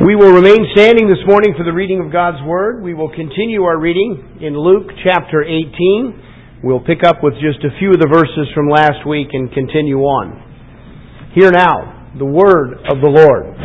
We will remain standing this morning for the reading of God's Word. We will continue our reading in Luke chapter 18. We'll pick up with just a few of the verses from last week and continue on. Hear now the Word of the Lord.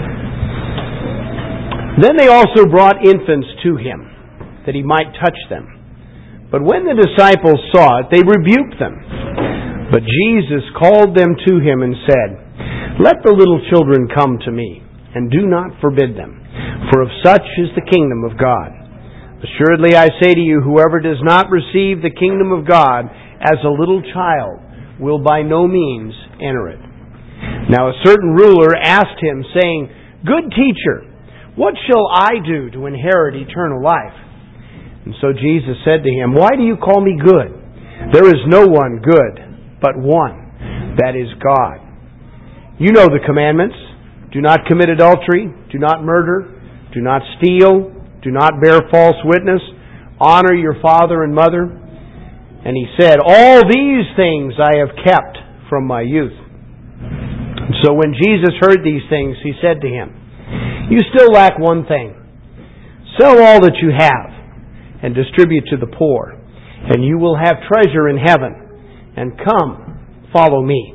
Then they also brought infants to him, that he might touch them. But when the disciples saw it, they rebuked them. But Jesus called them to him and said, "Let the little children come to me, and do not forbid them, for of such is the kingdom of God. Assuredly I say to you, whoever does not receive the kingdom of God as a little child will by no means enter it." Now a certain ruler asked him, saying, "Good teacher, what shall I do to inherit eternal life?" And so Jesus said to him, "Why do you call me good? There is no one good, but one, that is God. You know the commandments. Do not commit adultery. Do not murder. Do not steal. Do not bear false witness. Honor your father and mother." And he said, "All these things I have kept from my youth." And so when Jesus heard these things, he said to him, "You still lack one thing. Sell all that you have and distribute to the poor, and you will have treasure in heaven. And come, follow me."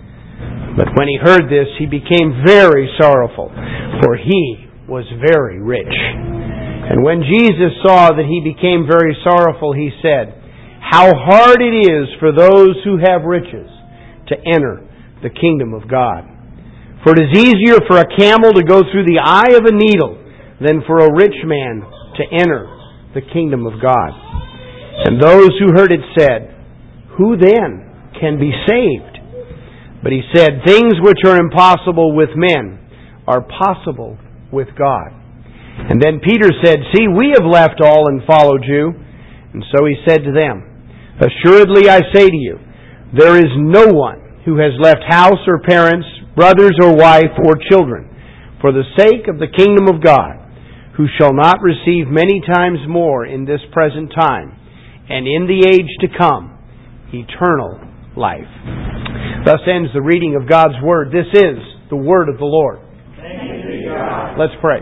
But when he heard this, he became very sorrowful, for he was very rich. And when Jesus saw that he became very sorrowful, he said, "How hard it is for those who have riches to enter the kingdom of God. For it is easier for a camel to go through the eye of a needle than for a rich man to enter the kingdom of God." And those who heard it said, "Who then can be saved?" But he said, "Things which are impossible with men are possible with God." And then Peter said, "See, we have left all and followed you." And so he said to them, "Assuredly I say to you, there is no one who has left house or parents, brothers or wife or children, for the sake of the kingdom of God, who shall not receive many times more in this present time, and in the age to come, eternal life." Thus ends the reading of God's Word. This is the Word of the Lord. Thanks be to God. Let's pray.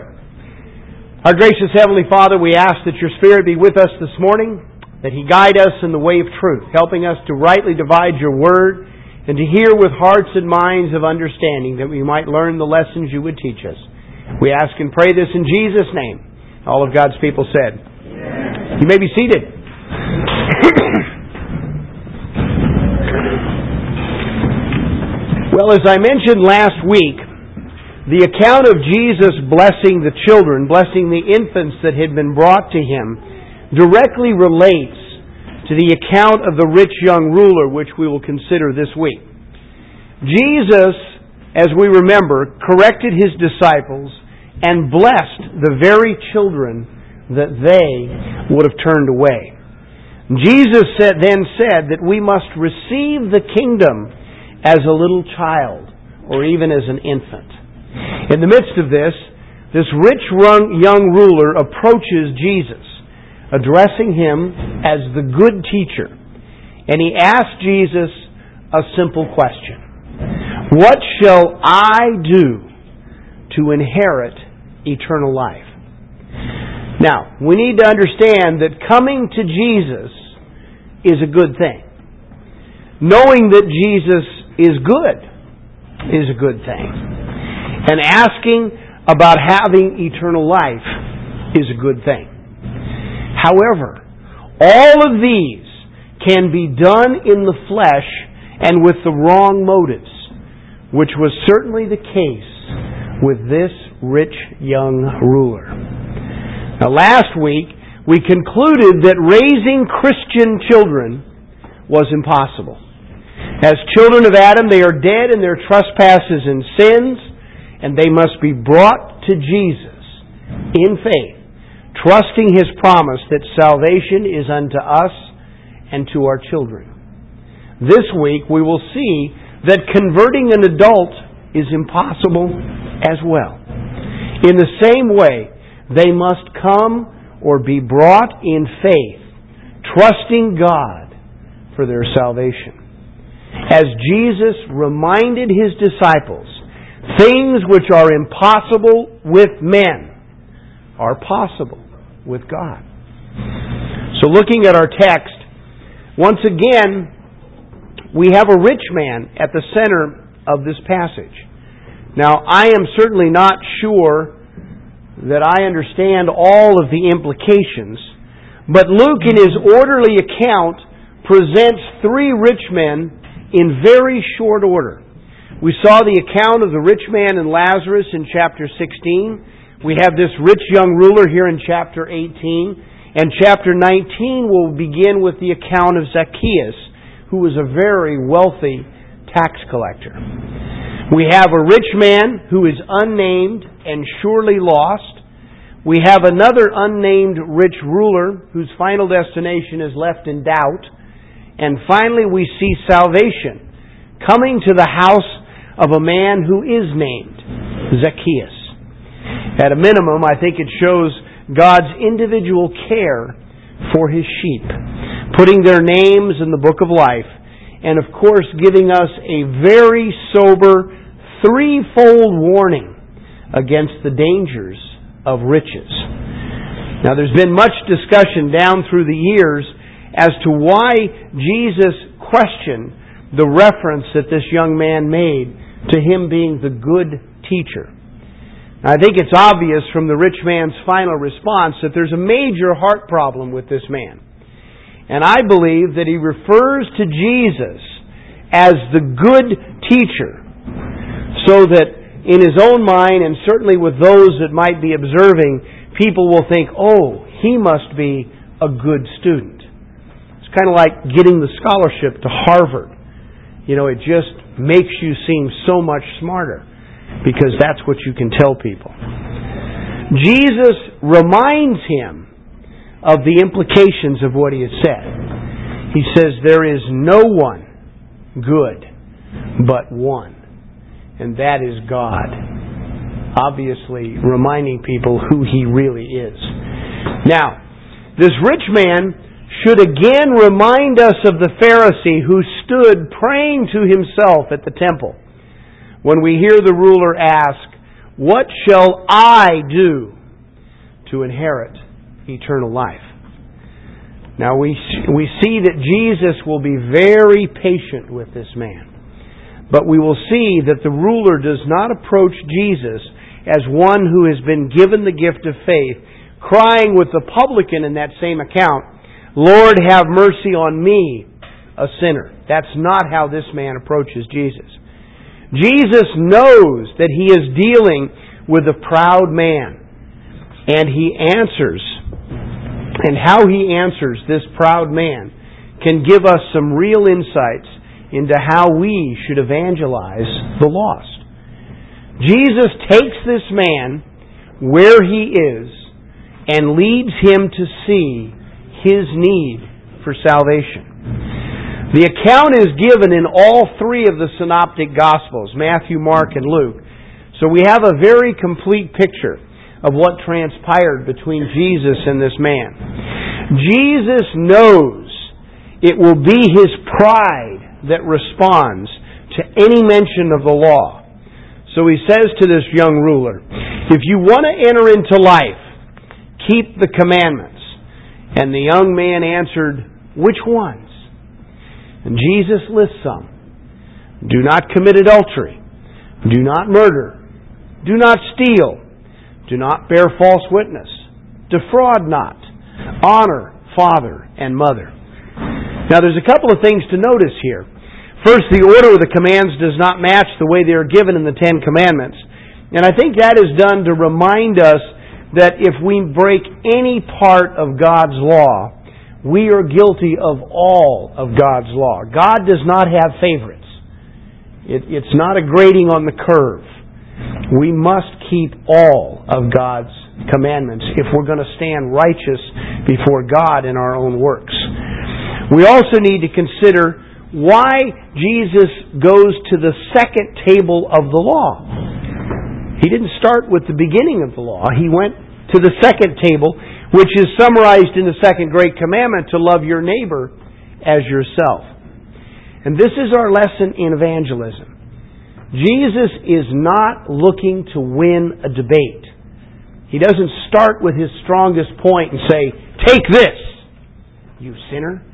Our gracious Heavenly Father, we ask that your Spirit be with us this morning, that He guide us in the way of truth, helping us to rightly divide your Word, and to hear with hearts and minds of understanding, that we might learn the lessons you would teach us. We ask and pray this in Jesus' name. All of God's people said. Amen. You may be seated. Well, as I mentioned last week, the account of Jesus blessing the children, blessing the infants that had been brought to him, directly relates to the account of the rich young ruler, which we will consider this week. Jesus, as we remember, corrected his disciples and blessed the very children that they would have turned away. Jesus then said that we must receive the kingdom as a little child, or even as an infant. In the midst of this rich young ruler approaches Jesus, addressing him as the good teacher. And he asks Jesus a simple question: "What shall I do to inherit eternal life?" Now, we need to understand that coming to Jesus is a good thing. Knowing that Jesus is good is a good thing. And asking about having eternal life is a good thing. However, all of these can be done in the flesh and with the wrong motives, which was certainly the case with this rich young ruler. Now, last week, we concluded that raising Christian children was impossible. As children of Adam, they are dead in their trespasses and sins, and they must be brought to Jesus in faith, trusting His promise that salvation is unto us and to our children. This week, we will see that converting an adult is impossible as well. In the same way, they must come or be brought in faith, trusting God for their salvation. As Jesus reminded His disciples, things which are impossible with men are possible with God. So looking at our text, once again, we have a rich man at the center of this passage. Now, I am certainly not sure that I understand all of the implications, but Luke, in his orderly account, presents three rich men in very short order. We saw the account of the rich man and Lazarus in chapter 16. We have this rich young ruler here in chapter 18. And chapter 19 will begin with the account of Zacchaeus, who was a very wealthy tax collector. We have a rich man who is unnamed and surely lost. We have another unnamed rich ruler whose final destination is left in doubt. And finally we see salvation coming to the house of a man who is named Zacchaeus. At a minimum, I think it shows God's individual care for His sheep, putting their names in the book of life, and of course giving us a very sober threefold warning against the dangers of riches. Now, there's been much discussion down through the years as to why Jesus questioned the reference that this young man made to him being the good teacher. I think it's obvious from the rich man's final response that there's a major heart problem with this man. And I believe that he refers to Jesus as the good teacher, so that in his own mind, and certainly with those that might be observing, people will think, oh, he must be a good student. It's kind of like getting the scholarship to Harvard. You know, it just makes you seem so much smarter, because that's what you can tell people. Jesus reminds him of the implications of what he has said. He says, there is no one good but one, and that is God. Obviously reminding people who He really is. Now, this rich man should again remind us of the Pharisee who stood praying to himself at the temple when we hear the ruler ask, what shall I do to inherit eternal life? Now we see that Jesus will be very patient with this man. But we will see that the ruler does not approach Jesus as one who has been given the gift of faith, crying with the publican in that same account, Lord, have mercy on me, a sinner. That's not how this man approaches Jesus. Jesus knows that he is dealing with a proud man. And he answers. And how he answers this proud man can give us some real insights into how we should evangelize the lost. Jesus takes this man where he is and leads him to see his need for salvation. The account is given in all three of the synoptic Gospels, Matthew, Mark, and Luke. So we have a very complete picture of what transpired between Jesus and this man. Jesus knows it will be his pride that responds to any mention of the law. So he says to this young ruler, if you want to enter into life, keep the commandments. And the young man answered, which ones? And Jesus lists some. Do not commit adultery. Do not murder. Do not steal. Do not bear false witness. Defraud not. Honor father and mother. Now there's a couple of things to notice here. First, the order of the commands does not match the way they are given in the Ten Commandments. And I think that is done to remind us that if we break any part of God's law, we are guilty of all of God's law. God does not have favorites. It's not a grading on the curve. We must keep all of God's commandments if we're going to stand righteous before God in our own works. We also need to consider why Jesus goes to the second table of the law. He didn't start with the beginning of the law. He went to the second table, which is summarized in the second great commandment, to love your neighbor as yourself. And this is our lesson in evangelism. Jesus is not looking to win a debate. He doesn't start with his strongest point and say, "Take this, you sinner."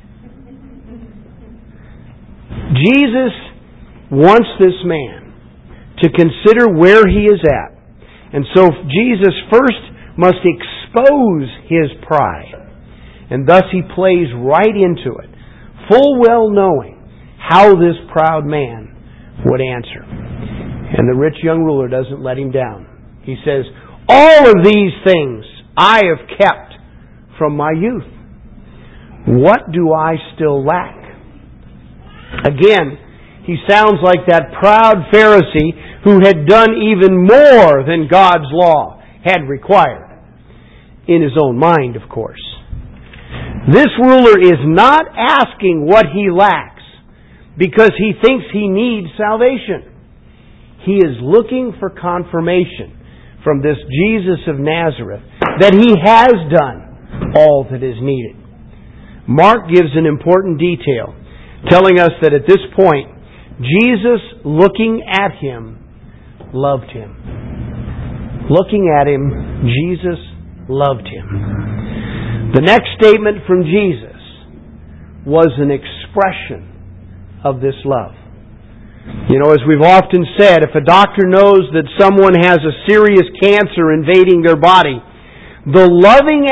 Jesus wants this man to consider where he is at. And so Jesus first must expose his pride. And thus he plays right into it, full well knowing how this proud man would answer. And the rich young ruler doesn't let him down. He says, "All of these things I have kept from my youth. What do I still lack?" Again, he sounds like that proud Pharisee who had done even more than God's law had required. In his own mind, of course. This ruler is not asking what he lacks because he thinks he needs salvation. He is looking for confirmation from this Jesus of Nazareth that he has done all that is needed. Mark gives an important detail, telling us that at this point, Jesus, looking at him, loved him. Looking at him, Jesus loved him. The next statement from Jesus was an expression of this love. You know, as we've often said, if a doctor knows that someone has a serious cancer invading their body, the loving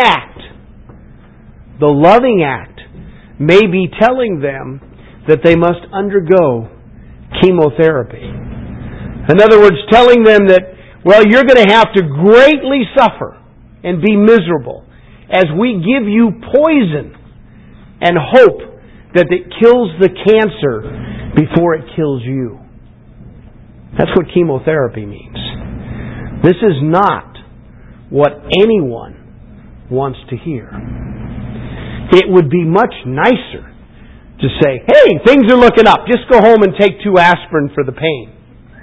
act may be telling them that they must undergo chemotherapy. In other words, telling them that, well, you're going to have to greatly suffer and be miserable as we give you poison and hope that it kills the cancer before it kills you. That's what chemotherapy means. This is not what anyone wants to hear. It would be much nicer to say, "Hey, things are looking up. Just go home and take 2 aspirin for the pain."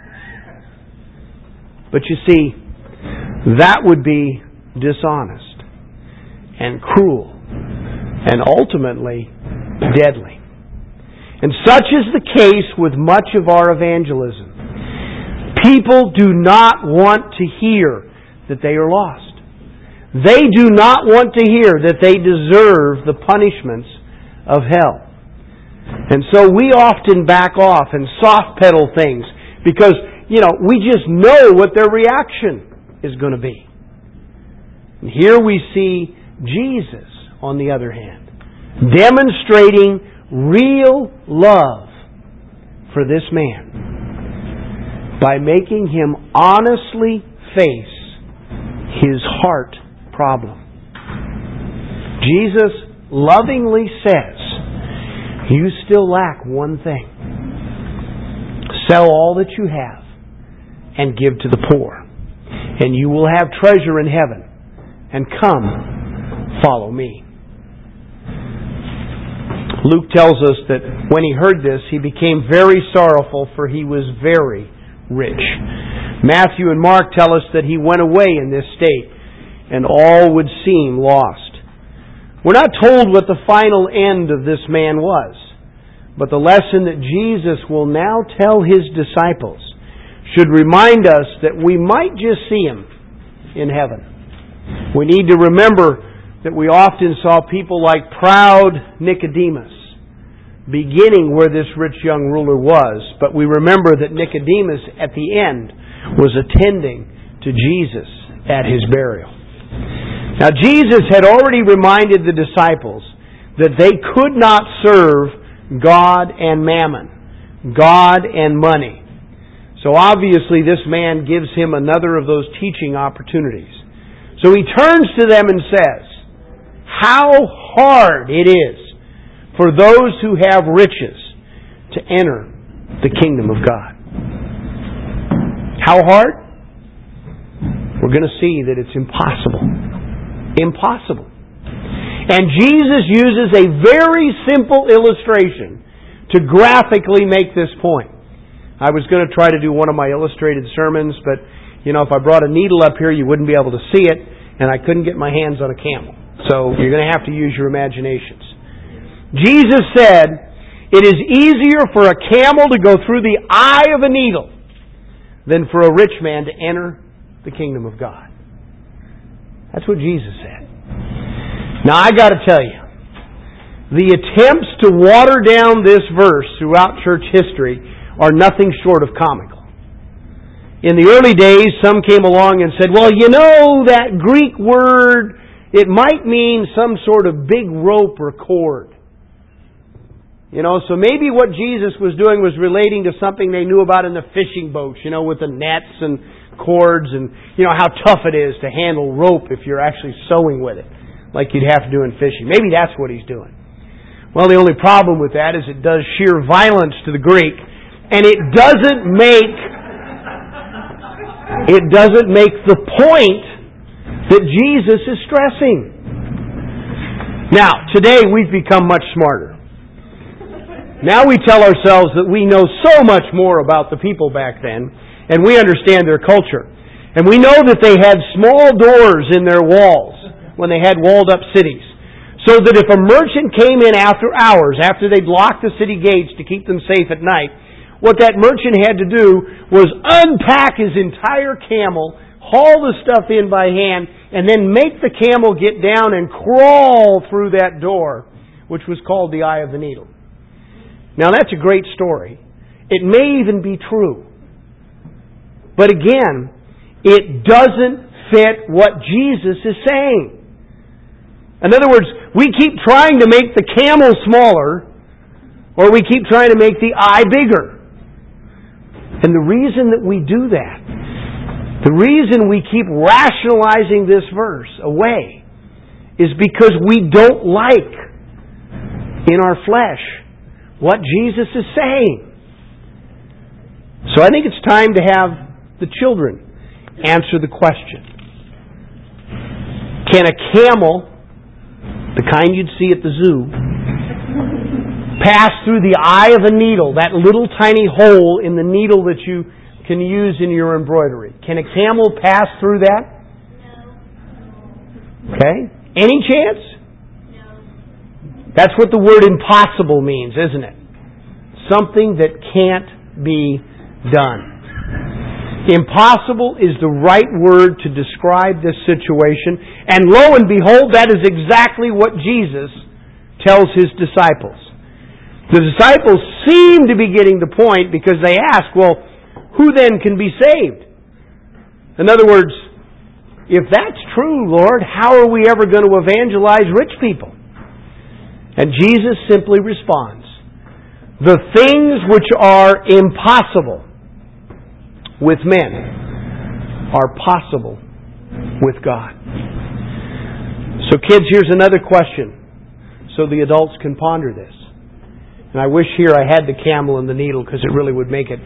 But you see, that would be dishonest and cruel and ultimately deadly. And such is the case with much of our evangelism. People do not want to hear that they are lost. They do not want to hear that they deserve the punishments of hell. And so we often back off and soft pedal things because, we just know what their reaction is going to be. And here we see Jesus, on the other hand, demonstrating real love for this man by making him honestly face his heart problem. Jesus lovingly says, "You still lack one thing. Sell all that you have and give to the poor, and you will have treasure in heaven. And come, follow me." Luke tells us that when he heard this, he became very sorrowful, for he was very rich. Matthew and Mark tell us that he went away in this state, and all would seem lost. We're not told what the final end of this man was, but the lesson that Jesus will now tell his disciples should remind us that we might just see him in heaven. We need to remember that we often saw people like proud Nicodemus beginning where this rich young ruler was, but we remember that Nicodemus at the end was attending to Jesus at his burial. Now Jesus had already reminded the disciples that they could not serve God and mammon, God and money. So obviously this man gives him another of those teaching opportunities. So he turns to them and says, "How hard it is for those who have riches to enter the kingdom of God." How hard? We're going to see that it's impossible. Impossible. And Jesus uses a very simple illustration to graphically make this point. I was going to try to do one of my illustrated sermons, but if I brought a needle up here, you wouldn't be able to see it, and I couldn't get my hands on a camel. So you're going to have to use your imaginations. Jesus said, "It is easier for a camel to go through the eye of a needle than for a rich man to enter the kingdom of God." That's what Jesus said. Now I got to tell you, the attempts to water down this verse throughout church history are nothing short of comical. In the early days, some came along and said, well, you know, that Greek word, it might mean some sort of big rope or cord. You know, so maybe what Jesus was doing was relating to something they knew about in the fishing boats, you know, with the nets and cords and, you know, how tough it is to handle rope if you're actually sewing with it, like you'd have to do in fishing. Maybe that's what he's doing. Well, the only problem with that is it does sheer violence to the Greek, and it doesn't make the point that Jesus is stressing. Now, today we've become much smarter. Now we tell ourselves that we know so much more about the people back then, and we understand their culture. And we know that they had small doors in their walls when they had walled up cities. So that if a merchant came in after hours, after they'd locked the city gates to keep them safe at night, what that merchant had to do was unpack his entire camel, haul the stuff in by hand, and then make the camel get down and crawl through that door, which was called the Eye of the Needle. Now that's a great story. It may even be true. But again, it doesn't fit what Jesus is saying. In other words, we keep trying to make the camel smaller, or we keep trying to make the eye bigger. And the reason that we do that, the reason we keep rationalizing this verse away, is because we don't like, in our flesh, what Jesus is saying. So I think it's time to have the children answer the question. Can a camel, the kind you'd see at the zoo, pass through the eye of a needle, that little tiny hole in the needle that you can use in your embroidery? Can a camel pass through that? No. Okay. Any chance? That's what the word impossible means, isn't it? Something that can't be done. Impossible is the right word to describe this situation. And lo and behold, that is exactly what Jesus tells His disciples. The disciples seem to be getting the point because they ask, well, who then can be saved? In other words, if that's true, Lord, how are we ever going to evangelize rich people? And Jesus simply responds, the things which are impossible with men are possible with God. So kids, here's another question so the adults can ponder this. And I wish here I had the camel and the needle because it really would make it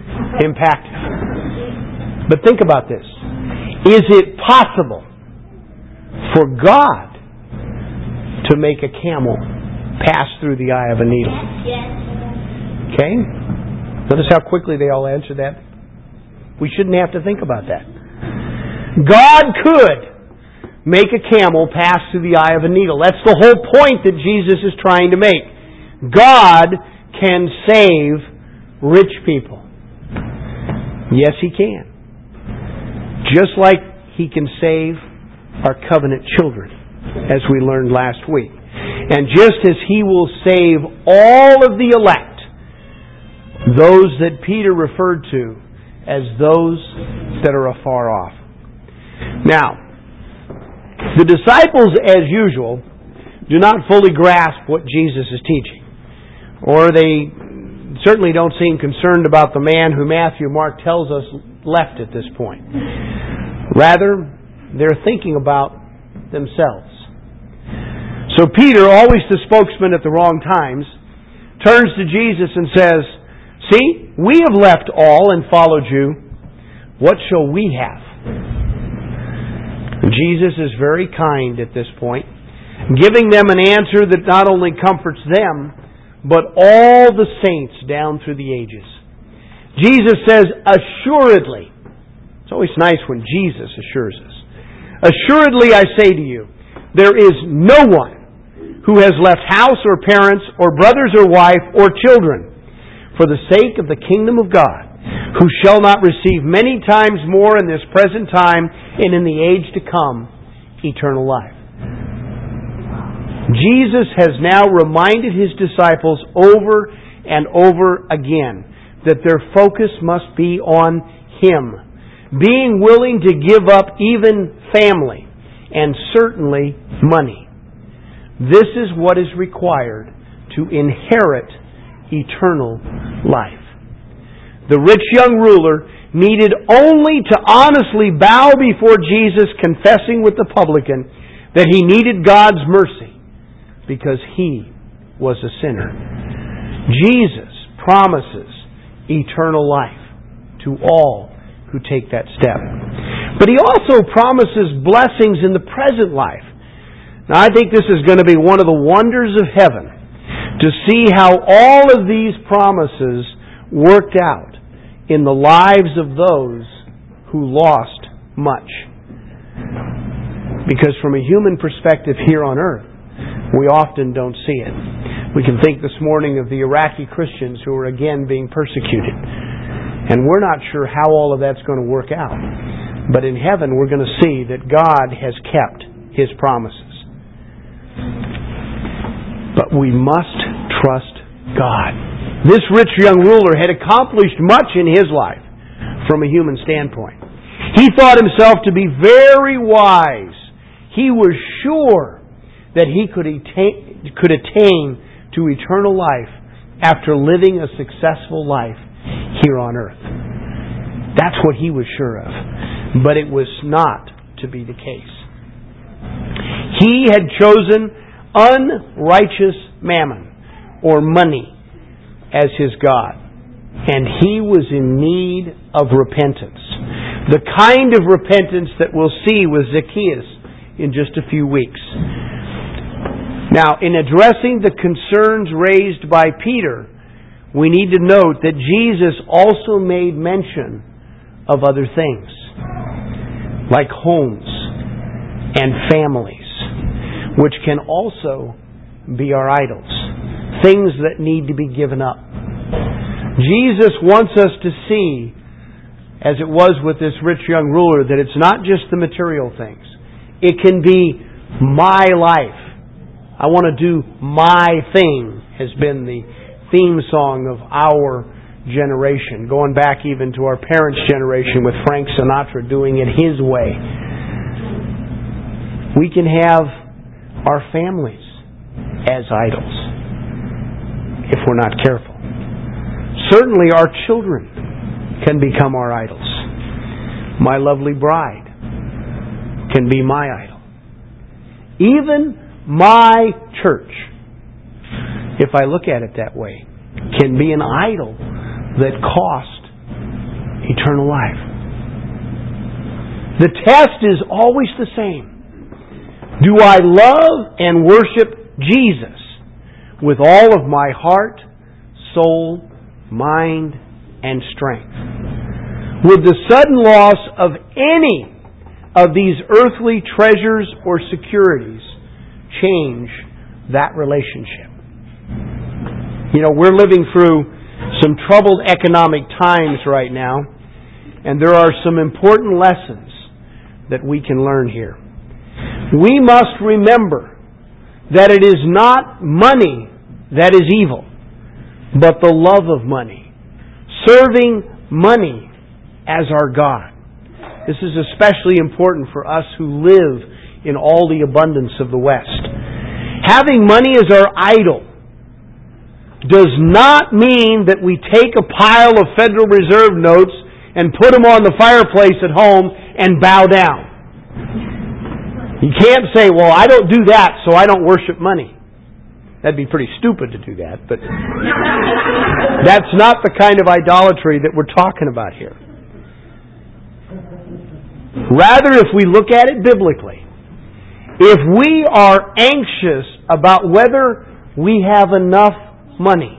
impactful. But think about this. Is it possible for God to make a camel pass through the eye of a needle? Yes. Okay? Notice how quickly they all answered that. We shouldn't have to think about that. God could make a camel pass through the eye of a needle. That's the whole point that Jesus is trying to make. God can save rich people. Yes, He can. Just like He can save our covenant children, as we learned last week. And just as He will save all of the elect, those that Peter referred to as those that are afar off. Now, the disciples, as usual, do not fully grasp what Jesus is teaching. Or they certainly don't seem concerned about the man who Matthew, Mark tells us left at this point. Rather, they're thinking about themselves. So Peter, always the spokesman at the wrong times, turns to Jesus and says, "See, we have left all and followed you. What shall we have?" Jesus is very kind at this point, giving them an answer that not only comforts them, but all the saints down through the ages. Jesus says, assuredly, it's always nice when Jesus assures us, assuredly I say to you, there is no one who has left house or parents or brothers or wife or children for the sake of the kingdom of God, who shall not receive many times more in this present time and in the age to come eternal life. Jesus has now reminded His disciples over and over again that their focus must be on Him, being willing to give up even family and certainly money. This is what is required to inherit eternal life. The rich young ruler needed only to honestly bow before Jesus, confessing with the publican that he needed God's mercy because he was a sinner. Jesus promises eternal life to all who take that step. But He also promises blessings in the present life. Now, I think this is going to be one of the wonders of heaven, to see how all of these promises worked out in the lives of those who lost much. Because from a human perspective here on earth, we often don't see it. We can think this morning of the Iraqi Christians who are again being persecuted. And we're not sure how all of that's going to work out. But in heaven, we're going to see that God has kept His promises. But we must trust God. This rich young ruler had accomplished much in his life from a human standpoint. He thought himself to be very wise. He was sure that he could attain to eternal life after living a successful life here on earth. That's what he was sure of. But it was not to be the case. He had chosen unrighteous mammon, or money, as his God. And he was in need of repentance. The kind of repentance that we'll see with Zacchaeus in just a few weeks. Now, in addressing the concerns raised by Peter, we need to note that Jesus also made mention of other things, like homes and families, which can also be our idols, things that need to be given up. Jesus wants us to see, as it was with this rich young ruler, that it's not just the material things. It can be my life. I want to do my thing, has been the theme song of our generation, going back even to our parents' generation with Frank Sinatra doing it his way. We can have our families as idols if we're not careful. Certainly our children can become our idols. My lovely bride can be my idol. Even my church, if I look at it that way, can be an idol that cost eternal life. The test is always the same. Do I love and worship Jesus with all of my heart, soul, mind, and strength? Would the sudden loss of any of these earthly treasures or securities change that relationship? You know, we're living through some troubled economic times right now, and there are some important lessons that we can learn here. We must remember that it is not money that is evil, but the love of money, serving money as our God. This is especially important for us who live in all the abundance of the West. Having money as our idol does not mean that we take a pile of Federal Reserve notes and put them on the fireplace at home and bow down. You can't say, well, I don't do that, so I don't worship money. That'd be pretty stupid to do that, but that's not the kind of idolatry that we're talking about here. Rather, if we look at it biblically, if we are anxious about whether we have enough money,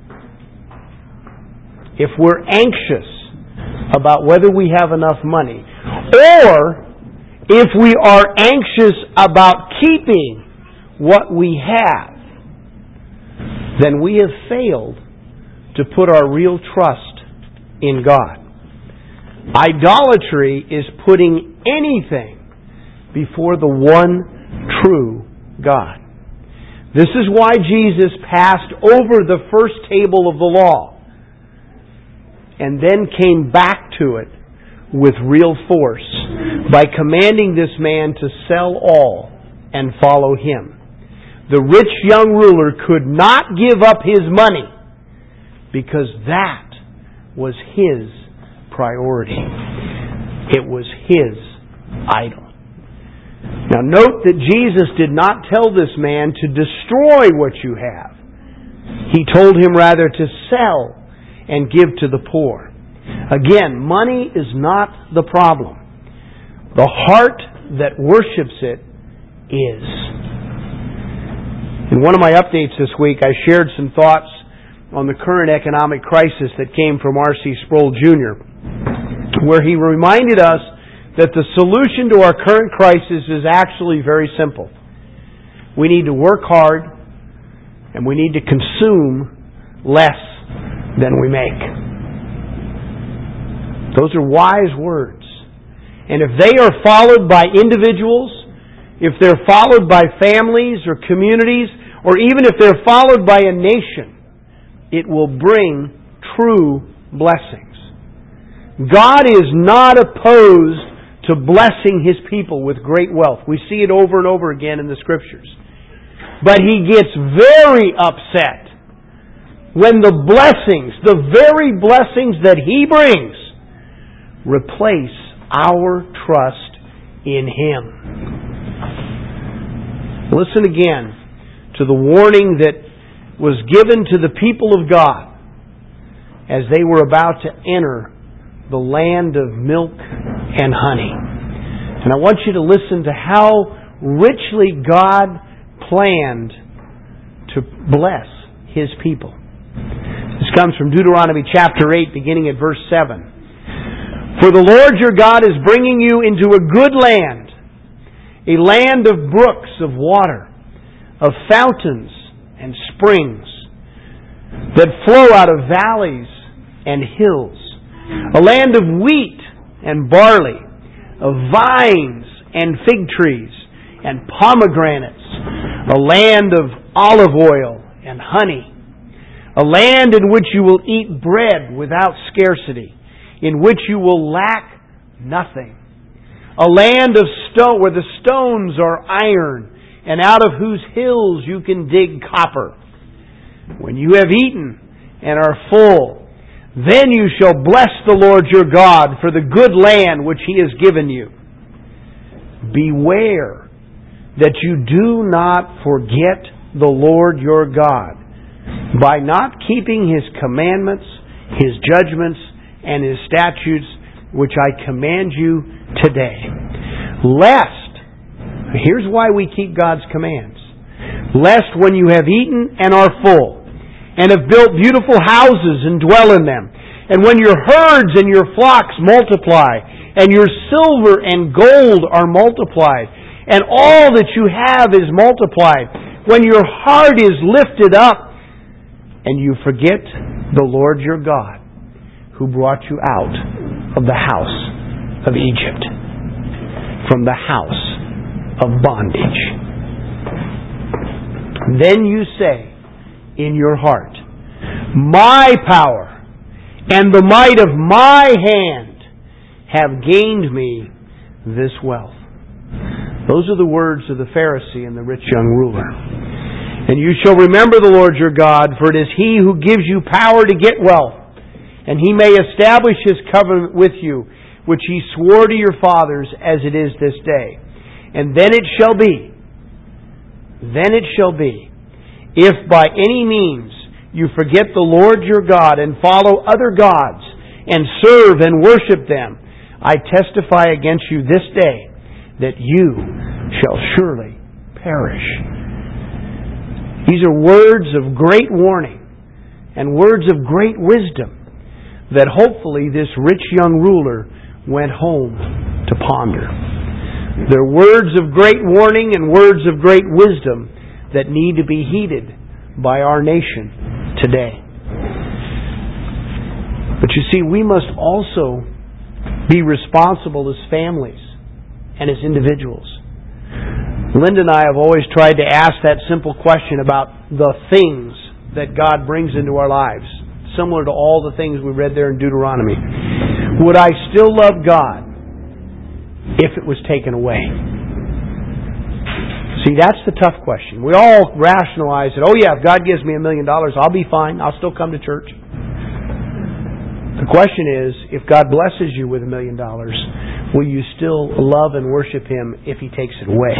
if we're anxious about whether we have enough money, or if we are anxious about keeping what we have, then we have failed to put our real trust in God. Idolatry is putting anything before the one true God. This is why Jesus passed over the first table of the law and then came back to it with real force by commanding this man to sell all and follow Him. The rich young ruler could not give up his money because that was his priority. It was his idol. Now note that Jesus did not tell this man to destroy what you have. He told him rather to sell and give to the poor. Again, money is not the problem. The heart that worships it is. In one of my updates this week, I shared some thoughts on the current economic crisis that came from R.C. Sproul Jr., where he reminded us that the solution to our current crisis is actually very simple. We need to work hard and we need to consume less than we make. Those are wise words. And if they are followed by individuals, if they're followed by families or communities, or even if they're followed by a nation, it will bring true blessings. God is not opposed to blessing His people with great wealth. We see it over and over again in the Scriptures. But He gets very upset when the blessings, the very blessings that He brings, replace our trust in Him. Listen again to the warning that was given to the people of God as they were about to enter the land of milk and honey. And I want you to listen to how richly God planned to bless His people. This comes from Deuteronomy chapter 8, beginning at verse 7. For the Lord your God is bringing you into a good land, a land of brooks of water, of fountains and springs that flow out of valleys and hills, a land of wheat and barley, of vines and fig trees and pomegranates, a land of olive oil and honey, a land in which you will eat bread without scarcity, in which you will lack nothing, a land of stone where the stones are iron, and out of whose hills you can dig copper. When you have eaten and are full, then you shall bless the Lord your God for the good land which He has given you. Beware that you do not forget the Lord your God by not keeping His commandments, His judgments, and His statutes which I command you today. Lest, here's why we keep God's commands. Lest when you have eaten and are full, and have built beautiful houses and dwell in them, and when your herds and your flocks multiply, and your silver and gold are multiplied, and all that you have is multiplied, when your heart is lifted up, and you forget the Lord your God, who brought you out of the house of Egypt, from the house of bondage. Then you say in your heart, my power and the might of my hand have gained me this wealth. Those are the words of the Pharisee and the rich young ruler. And you shall remember the Lord your God, for it is He who gives you power to get wealth, and He may establish His covenant with you, which He swore to your fathers as it is this day. And then it shall be, if by any means you forget the Lord your God and follow other gods and serve and worship them, I testify against you this day that you shall surely perish. These are words of great warning and words of great wisdom that hopefully this rich young ruler went home to ponder. They're words of great warning and words of great wisdom that need to be heeded by our nation today. But you see, we must also be responsible as families and as individuals. Linda and I have always tried to ask that simple question about the things that God brings into our lives, similar to all the things we read there in Deuteronomy. Would I still love God if it was taken away? See, that's the tough question. We all rationalize it. Oh yeah, if God gives me $1 million, I'll be fine. I'll still come to church. The question is, if God blesses you with $1 million, will you still love and worship Him if He takes it away?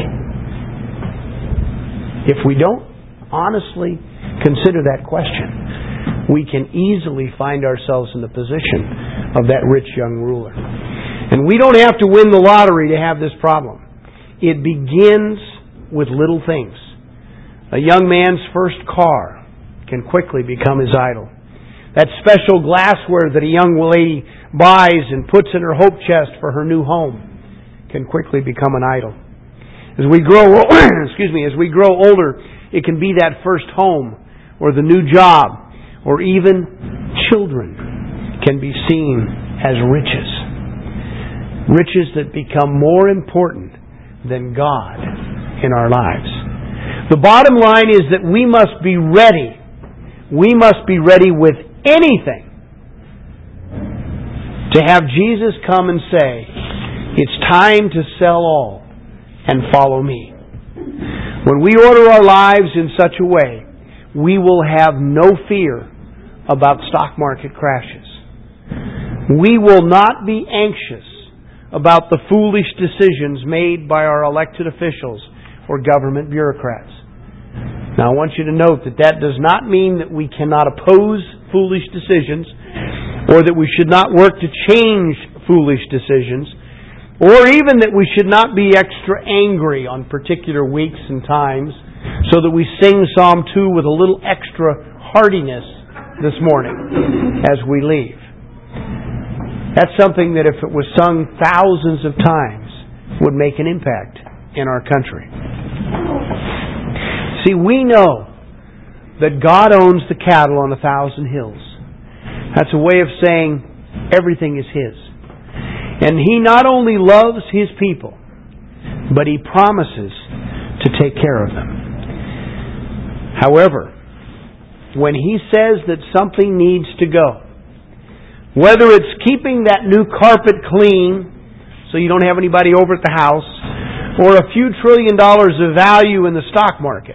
If we don't honestly consider that question, we can easily find ourselves in the position of that rich young ruler. And we don't have to win the lottery to have this problem. It begins with little things. A young man's first car can quickly become his idol. That special glassware that a young lady buys and puts in her hope chest for her new home can quickly become an idol. As we grow, as we grow older, it can be that first home or the new job or even children can be seen as riches. Riches that become more important than God in our lives. The bottom line is that we must be ready. We must be ready with anything to have Jesus come and say, it's time to sell all and follow me. When we order our lives in such a way, we will have no fear about stock market crashes. We will not be anxious about the foolish decisions made by our elected officials or government bureaucrats. Now I want you to note that that does not mean that we cannot oppose foolish decisions or that we should not work to change foolish decisions, or even that we should not be extra angry on particular weeks and times so that we sing Psalm 2 with a little extra heartiness this morning as we leave. That's something that if it was sung thousands of times would make an impact in our country. See, we know that God owns the cattle on 1,000 hills. That's a way of saying everything is His. And He not only loves His people, but He promises to take care of them. However, when He says that something needs to go, whether it's keeping that new carpet clean so you don't have anybody over at the house, or a few $1 trillion of value in the stock market,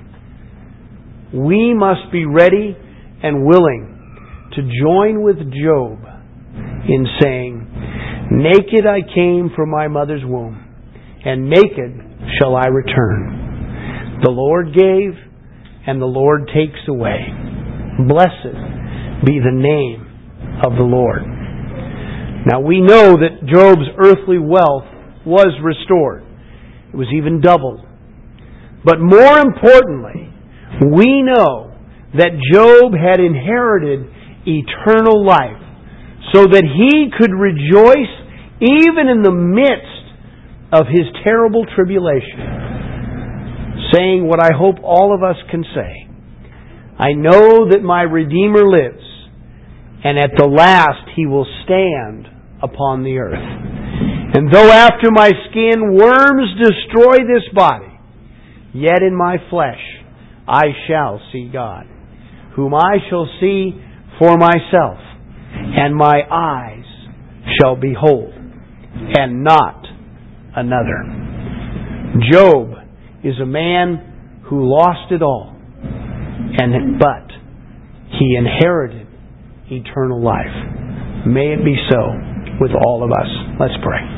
we must be ready and willing to join with Job in saying, naked I came from my mother's womb, and naked shall I return. The Lord gave, and the Lord takes away. Blessed be the name of the Lord. Now we know that Job's earthly wealth was restored. It was even doubled. But more importantly, we know that Job had inherited eternal life so that he could rejoice even in the midst of his terrible tribulation, saying what I hope all of us can say, I know that my Redeemer lives, and at the last He will stand upon the earth. And though after my skin worms destroy this body, yet in my flesh I shall see God, whom I shall see for myself, and my eyes shall behold, and not another. Job is a man who lost it all, but he inherited eternal life. May it be so with all of us. Let's pray.